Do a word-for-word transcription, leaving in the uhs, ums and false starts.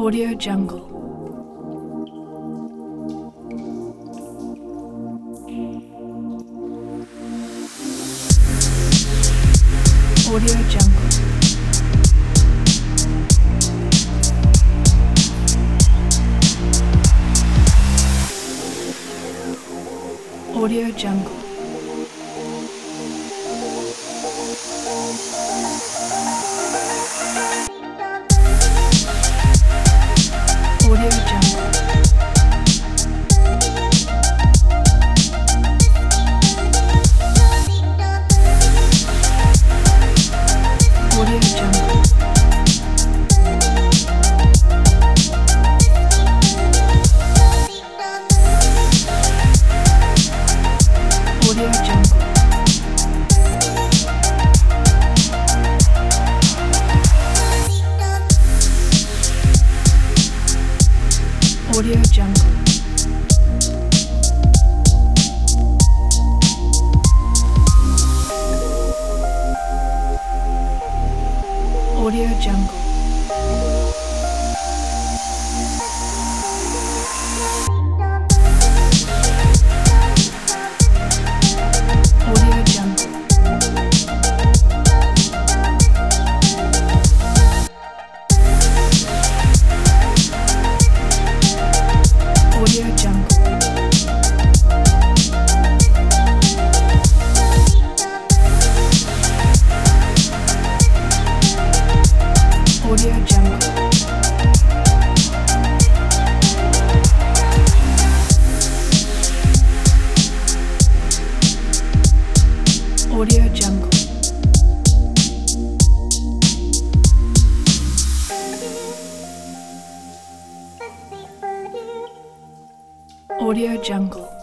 Audio Jungle. Audio Jungle. Audio Jungle. Audio Jungle. Audio Jungle. Audio Jungle. Audio Jungle. Audio Jungle. Audio Jungle. Audio Jungle. Audio Jungle. Audio Jungle. Audio Jungle.